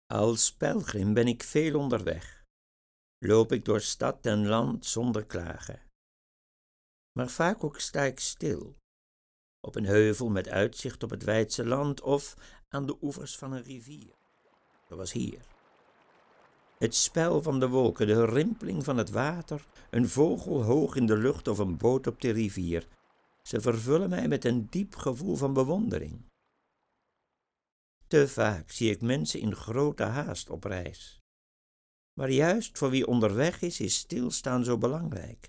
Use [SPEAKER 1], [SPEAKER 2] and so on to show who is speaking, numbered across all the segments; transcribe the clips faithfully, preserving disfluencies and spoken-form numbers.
[SPEAKER 1] Als pelgrim ben ik veel onderweg. Loop ik door stad en land zonder klagen. Maar vaak ook sta ik stil, op een heuvel met uitzicht op het weidse land of aan de oevers van een rivier, zoals hier. Het spel van de wolken, de rimpeling van het water, een vogel hoog in de lucht of een boot op de rivier, ze vervullen mij met een diep gevoel van bewondering. Te vaak zie ik mensen in grote haast op reis. Maar juist voor wie onderweg is, is stilstaan zo belangrijk.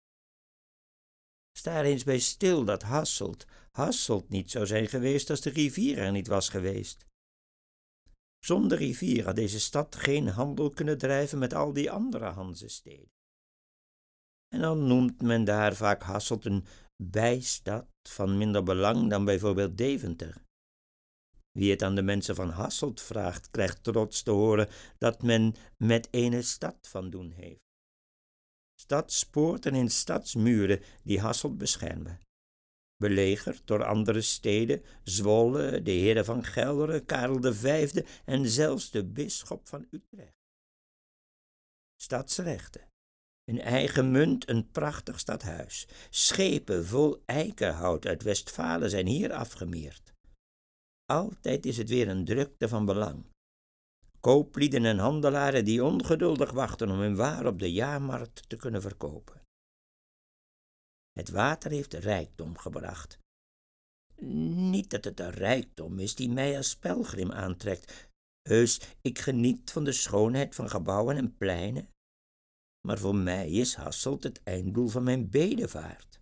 [SPEAKER 1] Sta er eens bij stil dat Hasselt, Hasselt niet zou zijn geweest als de rivier er niet was geweest. Zonder rivier had deze stad geen handel kunnen drijven met al die andere Hanzesteden. En dan noemt men daar vaak Hasselt een bijstad van minder belang dan bijvoorbeeld Deventer. Wie het aan de mensen van Hasselt vraagt, krijgt trots te horen dat men met ene stad van doen heeft. Stadspoorten en stadsmuren die Hasselt beschermen. Belegerd door andere steden, Zwolle, de heren van Gelderen, Karel de Vijfde en zelfs de bisschop van Utrecht. Stadsrechten, een eigen munt, een prachtig stadhuis. Schepen vol eikenhout uit Westfalen zijn hier afgemeerd. Altijd is het weer een drukte van belang. Kooplieden en handelaren die ongeduldig wachten om hun waar op de jaarmarkt te kunnen verkopen. Het water heeft rijkdom gebracht. Niet dat het een rijkdom is die mij als pelgrim aantrekt. Heus, ik geniet van de schoonheid van gebouwen en pleinen. Maar voor mij is Hasselt het einddoel van mijn bedevaart.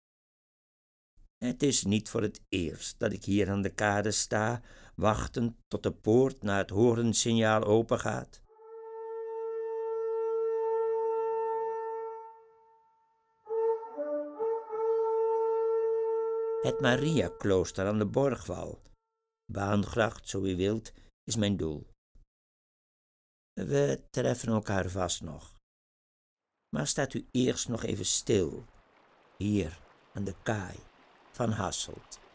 [SPEAKER 1] Het is niet voor het eerst dat ik hier aan de kade sta, wachtend tot de poort na het horensignaal opengaat. Het Mariaklooster aan de Borgwal, Baangracht, zo u wilt, is mijn doel. We treffen elkaar vast nog. Maar staat u eerst nog even stil, hier aan de kaai van Hasselt.